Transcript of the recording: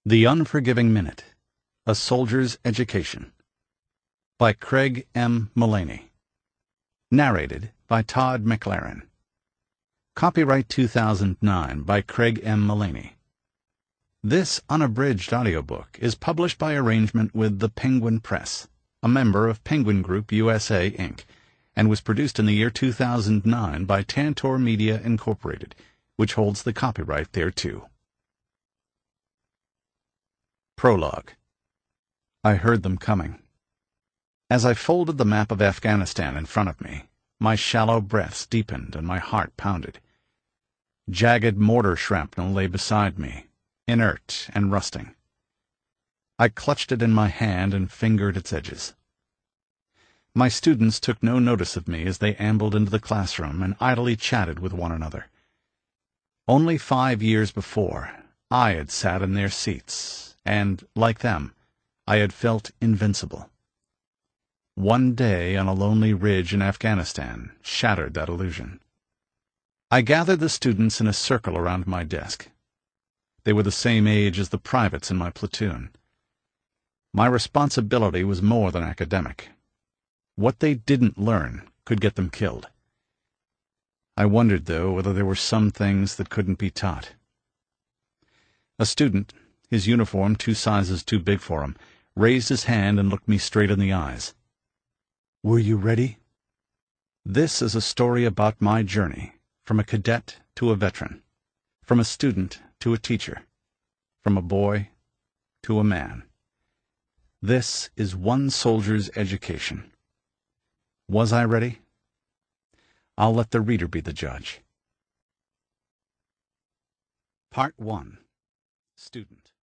The Unforgiving Minute, A Soldier's Education, by Craig M. Mullaney. Narrated by Todd McLaren. Copyright 2009 by Craig M. Mullaney. This unabridged audiobook is published by arrangement with the Penguin Press, a member of Penguin Group USA, Inc., and was produced in the year 2009 by Tantor Media, Incorporated, which holds the copyright thereto. Prologue. I heard them coming. As I folded the map of Afghanistan in front of me, my shallow breaths deepened and my heart pounded. Jagged mortar shrapnel lay beside me, inert and rusting. I clutched it in my hand and fingered its edges. My students took no notice of me as they ambled into the classroom and idly chatted with one another. Only 5 years before, I had sat in their seats, and, like them, I had felt invincible. One day on a lonely ridge in Afghanistan shattered that illusion. I gathered the students in a circle around my desk. They were the same age as the privates in my platoon. My responsibility was more than academic. What they didn't learn could get them killed. I wondered, though, whether there were some things that couldn't be taught. A student, his uniform 2 sizes too big for him, raised his hand and looked me straight in the eyes. "Were you ready?" This is a story about my journey, from a cadet to a veteran, from a student to a teacher, from a boy to a man. This is one soldier's education. Was I ready? I'll let the reader be the judge. Part 1. Student.